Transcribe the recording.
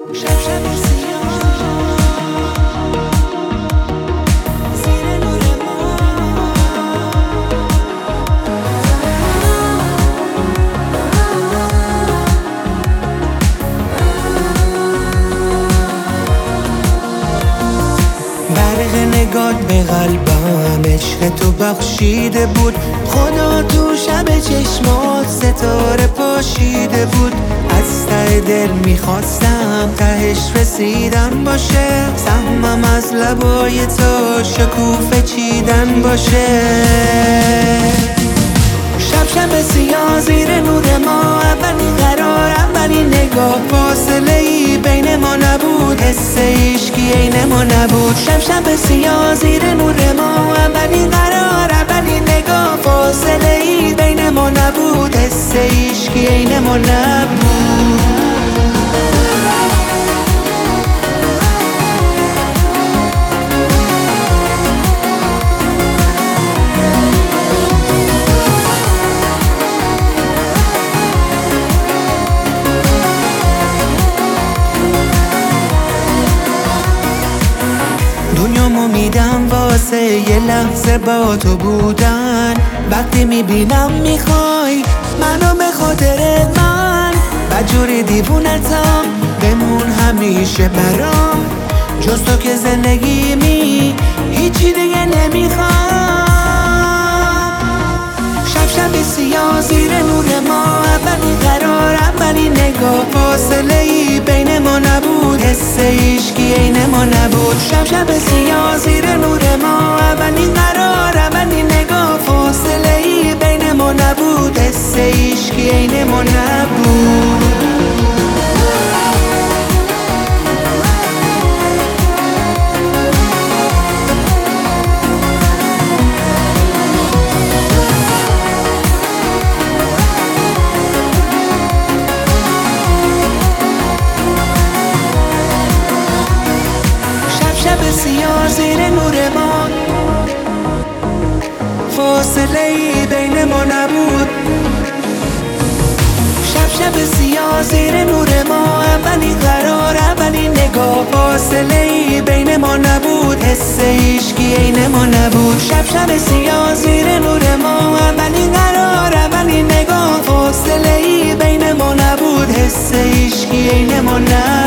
شب شب سیاه زیر نور برق نگات به قلبم عشق تو بخشیده بود. خدا تو شب چشمات ستاره پاشیده بود. از ته دل میخواستم تهش رسیدن باشه. سهمم از لبای تو شکوفه چیدن باشه. شب شب سیاه زیر نور ما، اولین قرار اولین نگاه، فاصله ای بین ما نبود، حس عشقی عین ما نبود. شب شب سیاه زیر نور ما، اولین قرار اولین نگاه، فاصله ای بین ما نبود، حس عشقی عین ما نبود. دنیامو میدم واسه یه لحظه با تو بودن. وقتی میبینم میخوای منو به خاطرت، من بدجوری دیوونتم، بمون همیشه برام. جز تو که زندگیمی هیچی دیگه نمیخوام. شب شب سیاه زیر نور ما، اولین قرار اولین نگاه، فاصله ای بین ما نبود، حس عشقی عین ما نبود. شب شب سیاه زیر نور ما، اولین قرار اولین نگاه، فاصله ای بین ما نبود، حس عشقی عین ما نبود. شب سیاه زیر نور ما، فاصله ای بین ما نبود. شب شب سیاه زیر نور ما، اولین قرار اولین نگاه، فاصله ای بین ما نبود، حس عشقی عین ما نبود. شب شب سیاه زیر نور ما، اولین قرار اولین نگاه، فاصله ای بین ما نبود، حس عشقی عین ما نبود.